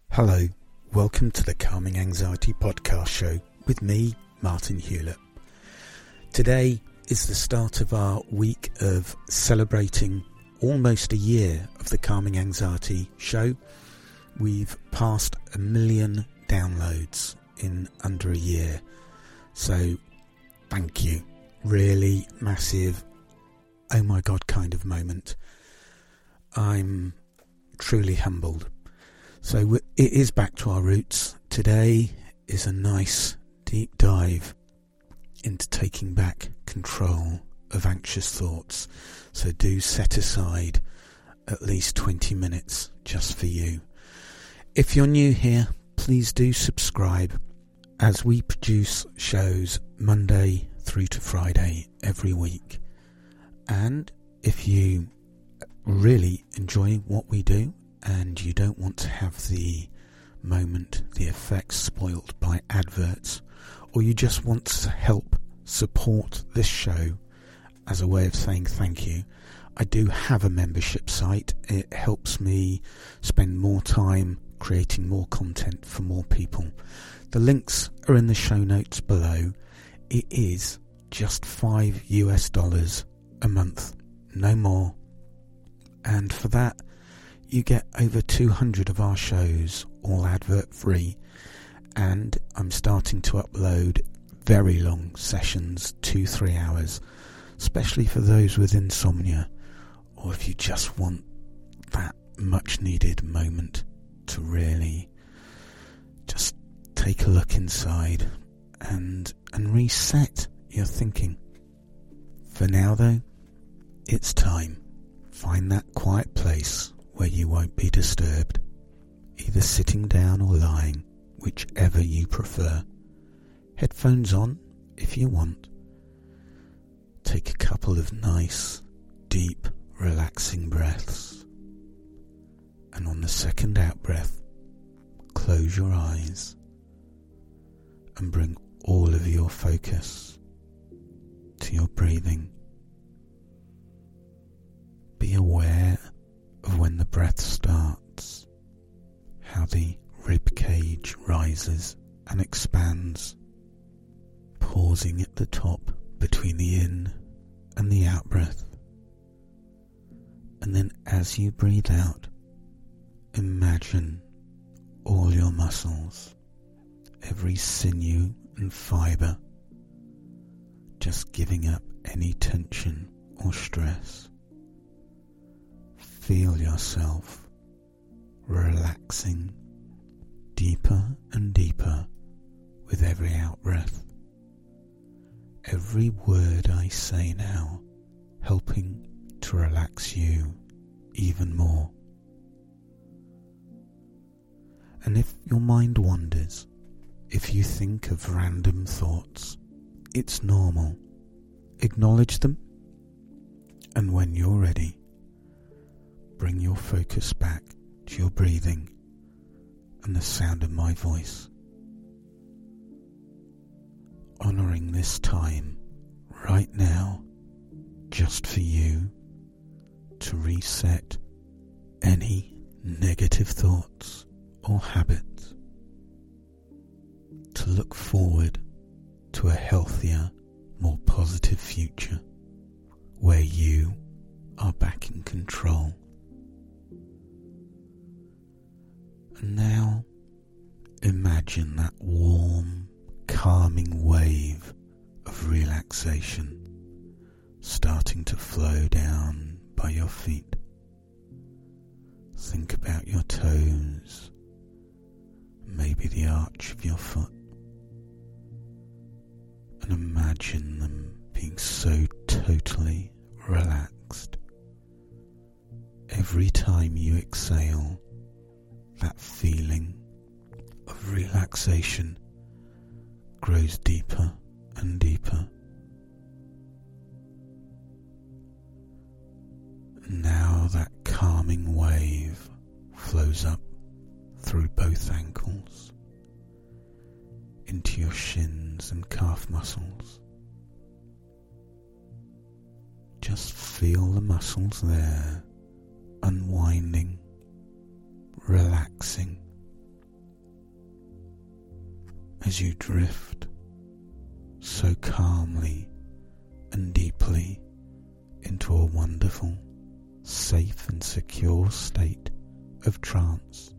Hello, welcome to the Calming Anxiety Podcast Show with me, Martin Hewlett. Today is the start of our week of celebrating almost a year of the Calming Anxiety Show. We've passed 1 million downloads in under a year, so thank you. Really massive, oh my god kind of moment. I'm truly humbled. So it is back to our roots. Today is a nice deep dive into taking back control of anxious thoughts. So do set aside at least 20 minutes just for you. If you're new here, please do subscribe, as we produce shows Monday through to Friday every week. And if you really enjoy what we do, and you don't want to have the effects spoilt by adverts, or you just want to help support this show as a way of saying thank you, I do have a membership site. It helps me spend more time creating more content for more people. The links are in the show notes below. It is just $5 a month, no more. And for that, you get over 200 of our shows, all advert free, and I'm starting to upload very long sessions, 2-3 hours, especially for those with insomnia, or if you just want that much needed moment to really just take a look inside and reset your thinking. For now though, it's time. Find that quiet place where you won't be disturbed, either sitting down or lying, whichever you prefer. Headphones on if you want. Take a couple of nice, deep, relaxing breaths. And on the second out breath, close your eyes and bring all of your focus to your breathing. Be aware of when the breath starts, how the rib cage rises and expands, pausing at the top between the in and the out breath. And then as you breathe out, imagine all your muscles, every sinew and fibre, just giving up any tension or stress. Feel yourself relaxing deeper and deeper with every out-breath. Every word I say now helping to relax you even more. And if your mind wanders, if you think of random thoughts, it's normal. Acknowledge them, and when you're ready, bring your focus back to your breathing and the sound of my voice. Honouring this time right now just for you to reset any negative thoughts or habits, to look forward to a healthier, more positive future where you are back in control. And now, imagine that warm, calming wave of relaxation starting to flow down by your feet. Think about your toes, maybe the arch of your foot, and imagine them being so totally relaxed. Every time you exhale, that feeling of relaxation grows deeper and deeper. Now that calming wave flows up through both ankles, into your shins and calf muscles. Just feel the muscles there, unwinding, relaxing, as you drift so calmly and deeply into a wonderful, safe and secure state of trance.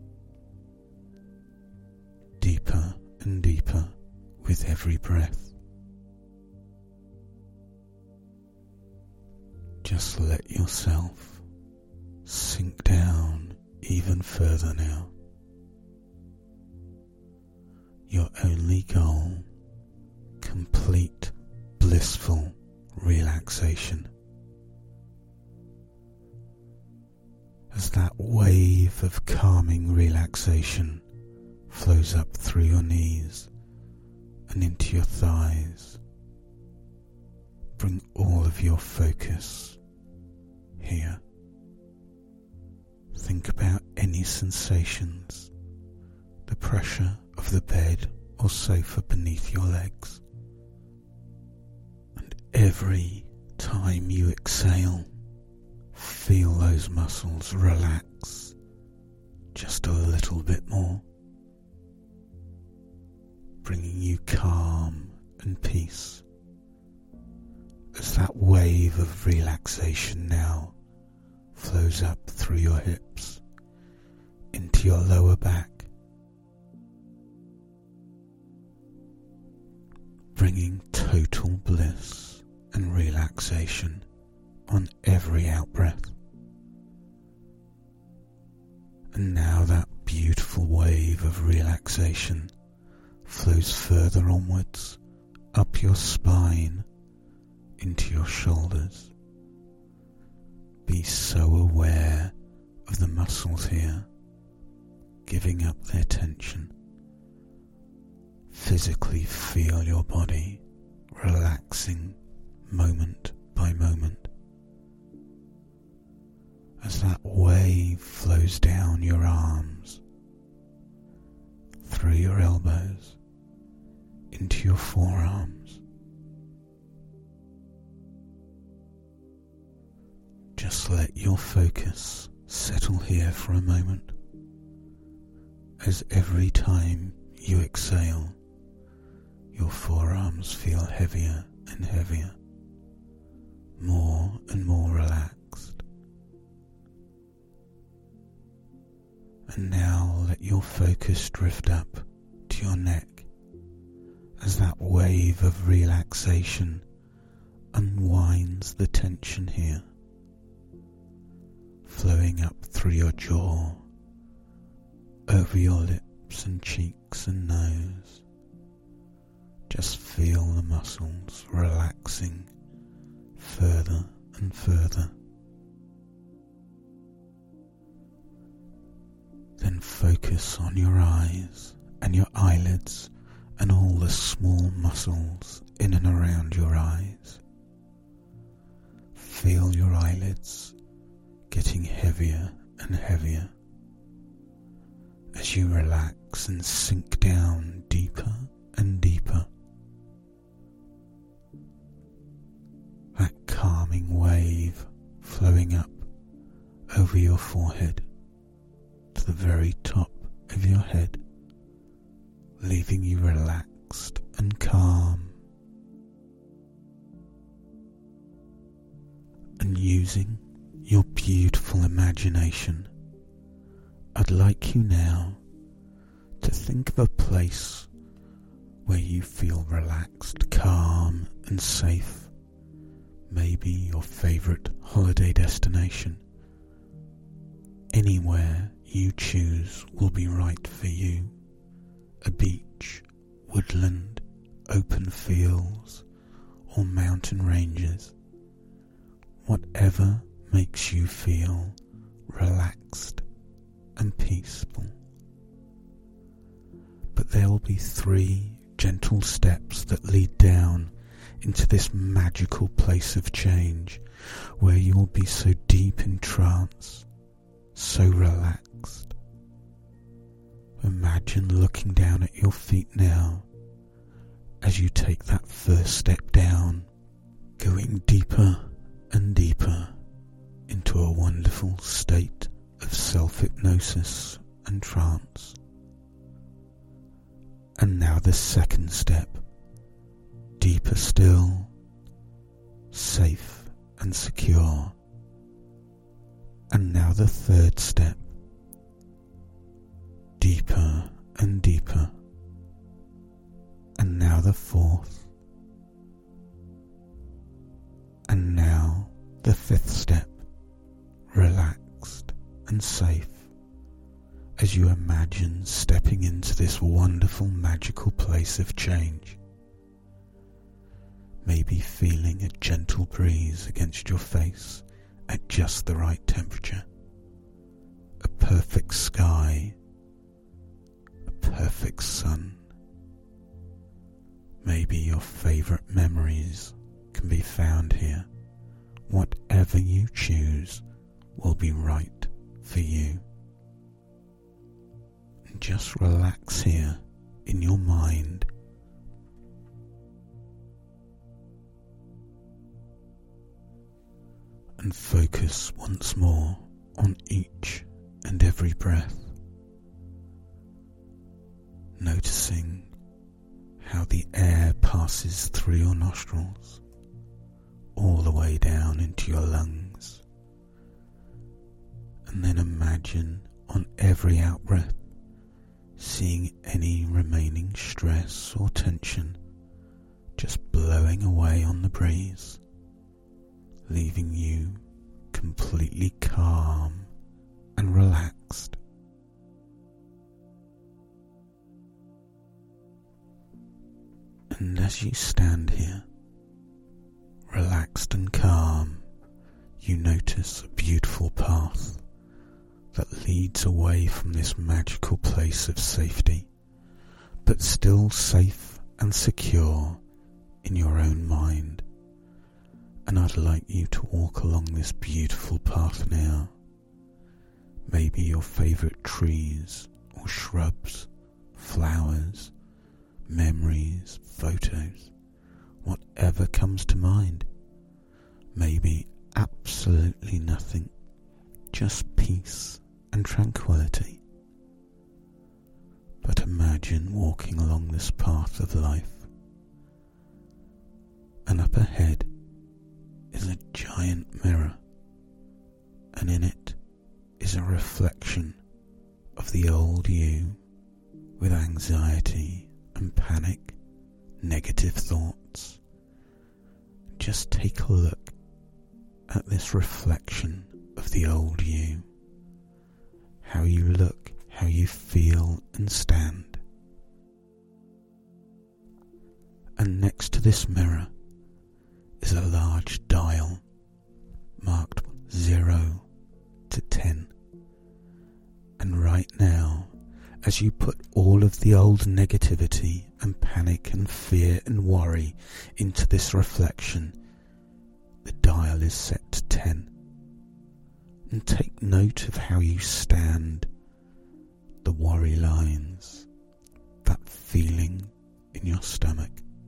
Deeper and deeper with every breath. Just let yourself sink down even further now. Your only goal, complete blissful relaxation. As that wave of calming relaxation flows up through your knees and into your thighs, bring all of your focus here. Think about any sensations, the pressure of the bed or sofa beneath your legs. And every time you exhale, feel those muscles relax just a little bit more, bringing you calm and peace as that wave of relaxation now flows up through your hips into your lower back, bringing total bliss and relaxation on every out-breath. And now that beautiful wave of relaxation flows further onwards, up your spine, into your shoulders. Be so aware of the muscles here, giving up their tension. Physically feel your body relaxing moment by moment. As that wave flows down your arms, through your elbows, into your forearms. Just let your focus settle here for a moment, as every time you exhale, your forearms feel heavier and heavier, more and more relaxed. And now let your focus drift up to your neck as that wave of relaxation unwinds the tension here, flowing up through your jaw, over your lips and cheeks and nose. Just feel the muscles relaxing further and further. Then focus on your eyes and your eyelids and all the small muscles in and around your eyes. Feel your eyelids getting heavier and heavier as you relax and sink down deeper and deeper. That calming wave flowing up over your forehead to the very top of your head, leaving you relaxed and calm. And using your beautiful imagination, I'd like you now to think of a place where you feel relaxed, calm and safe. Maybe your favourite holiday destination. Anywhere you choose will be right for you. A beach, woodland, open fields, or mountain ranges. Whatever makes you feel relaxed and peaceful. But there will be 3 gentle steps that lead down into this magical place of change, where you will be so deep in trance, so relaxed. Imagine looking down at your feet now as you take that first step down, going deeper and deeper into a wonderful state of self-hypnosis and trance. And now the second step, deeper still, safe and secure. And now the third step, deeper and deeper. And now the fourth. And now the fifth step, relaxed and safe, as you imagine stepping into this wonderful magical place of change. Maybe feeling a gentle breeze against your face at just the right temperature, a perfect sky, a perfect sun. Maybe your favourite memories can be found here. Whatever you choose will be right for you. And just relax here in your mind. And focus once more on each and every breath, noticing how the air passes through your nostrils all the way down into your lungs. And then imagine on every out-breath seeing any remaining stress or tension just blowing away on the breeze, leaving you completely calm and relaxed. And as you stand here, relaxed and calm, you notice a beautiful path that leads away from this magical place of safety, but still safe and secure in your own mind. And I'd like you to walk along this beautiful path now. Maybe your favourite trees or shrubs, flowers, memories, photos, whatever comes to mind. Maybe absolutely nothing, just peace and tranquility. But imagine walking along this path of life, and up ahead is a giant mirror, and in it is a reflection of the old you with anxiety and panic, negative thoughts. Just take a look at this reflection of the old you, how you look, how you feel and stand. And next to this mirror is a large dial marked 0 to 10. And right now, as you put all of the old negativity and panic and fear and worry into this reflection, the dial is set to 10. And take note of how you stand, the worry lines, that feeling in your stomach.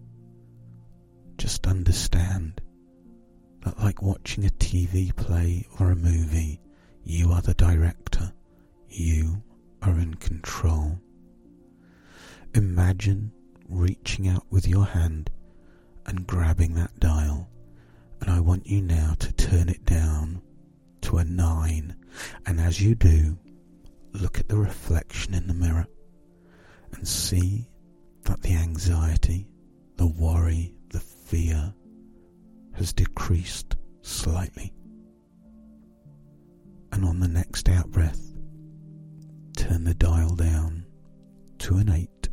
Just understand that, like watching a TV play or a movie, you are the director, you are in control. Imagine reaching out with your hand and grabbing that dial, and I want you now to turn it down to a 9, and as you do, look at the reflection in the mirror and see that the anxiety, the worry, the fear has decreased slightly. And on the next out breath, turn the dial down to an 8.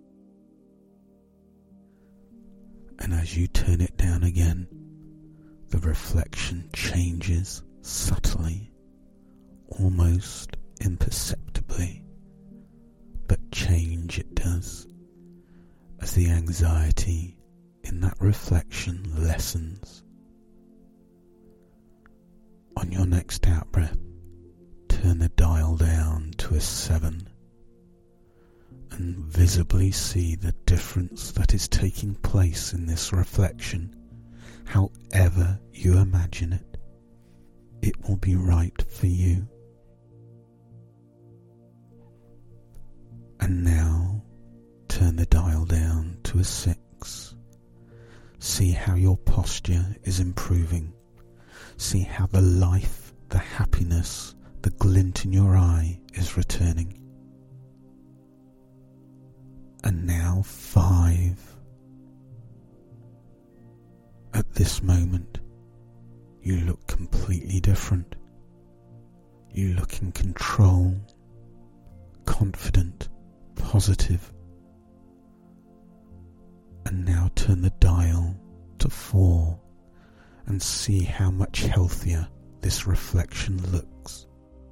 And as you turn it down again, the reflection changes subtly, almost imperceptibly, but change it does, as the anxiety in that reflection lessens. On your next out breath, turn the dial down to a 7 and visibly see the difference that is taking place in this reflection. However you imagine it, it will be right for you. And now turn the dial down to a 6. See how your posture is improving. See how the life, the happiness, the glint in your eye is returning. And now 5. At this moment, you look completely different. You look in control, confident, positive. And now turn the dial to 4 and see how much healthier this reflection looks.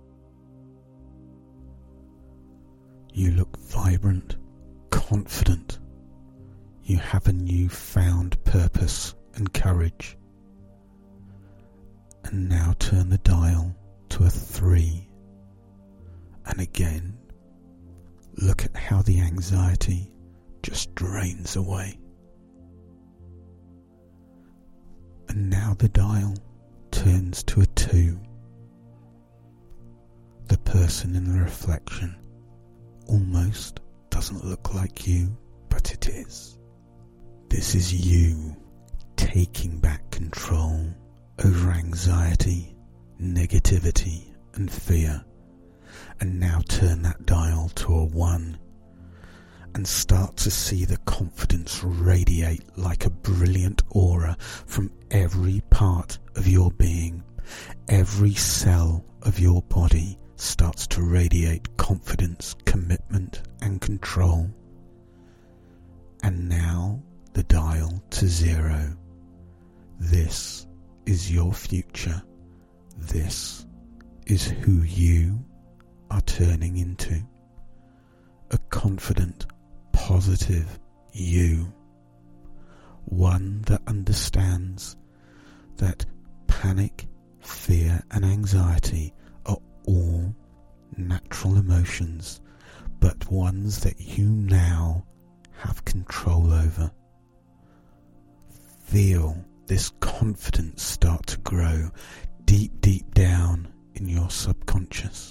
You look vibrant, confident. You have a newfound purpose and courage. And now turn the dial to a 3. And again, look at how the anxiety just drains away. And now the dial turns to a 2. The person in the reflection almost doesn't look like you, but it is. This is you taking back control over anxiety, negativity and fear. And now turn that dial to a 1 and start to see the confidence radiate like a brilliant aura from every part of your being. Every cell of your body starts to radiate confidence, commitment and control. And now the dial to 0. This is your future. This is who you are turning into. A confident, positive you. One that understands that panic, fear and anxiety are all natural emotions, but ones that you now have control over. Feel this confidence start to grow deep, deep down in your subconscious.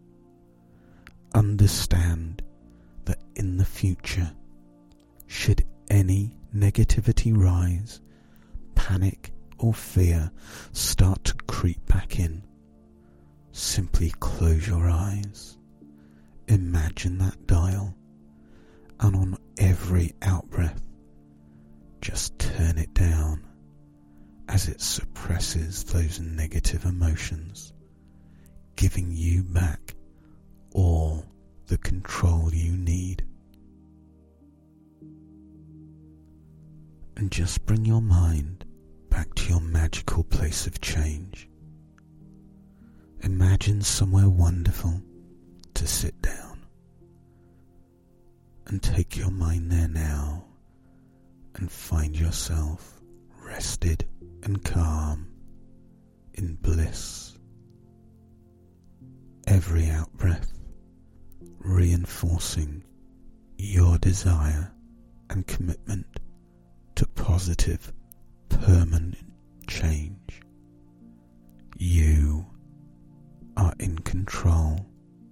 Understand that in the future, should any negativity rise, panic or fear start to creep back in, simply close your eyes, imagine that dial, and on every out-breath, just turn it down as it suppresses those negative emotions, giving you back all the control you need. And just bring your mind back to your magical place of change. Imagine somewhere wonderful to sit down and take your mind there now and find yourself rested and calm in bliss. Every out-breath reinforcing your desire and commitment to positive, permanent change. You are in control.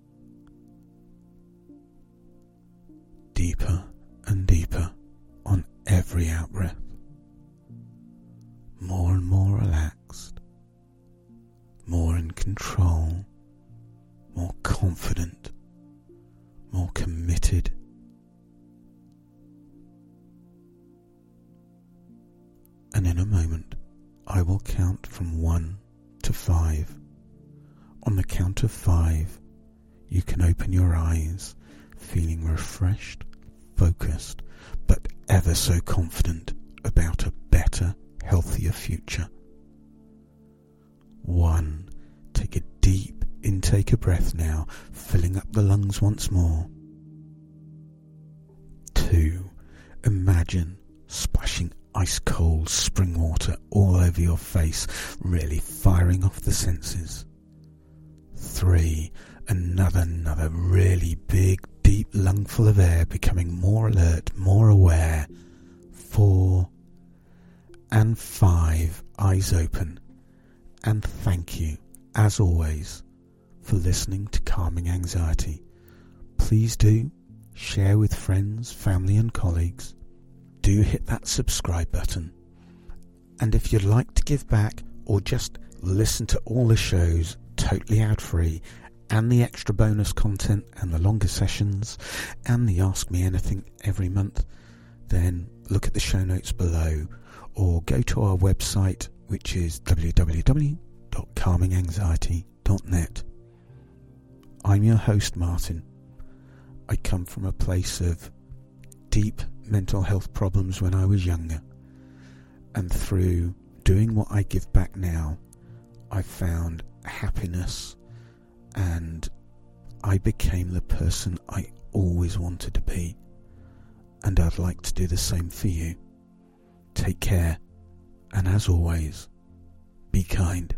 Deeper and deeper on every out-breath. More and more relaxed, more in control, more confident, more committed. And in a moment, I will count from 1 to 5. On the count of 5, you can open your eyes, feeling refreshed, focused, but ever so confident about a better, healthier future. 1. Take a deep intake of breath now, filling up the lungs once more. 2. Imagine splashing ice cold spring water all over your face, really firing off the senses. 3. Another really big, deep lungful of air, becoming more alert, more aware. 4. And 5. Eyes open. And thank you, as always, for listening to Calming Anxiety. Please do share with friends, family and colleagues. Do hit that subscribe button. And if you'd like to give back or just listen to all the shows totally ad-free and the extra bonus content and the longer sessions and the Ask Me Anything every month, then look at the show notes below or go to our website, which is www.calminganxiety.net. I'm your host, Martin. I come from a place of deep mental health problems when I was younger, and through doing what I give back now, I found happiness and I became the person I always wanted to be, and I'd like to do the same for you. Take care, and as always, be kind.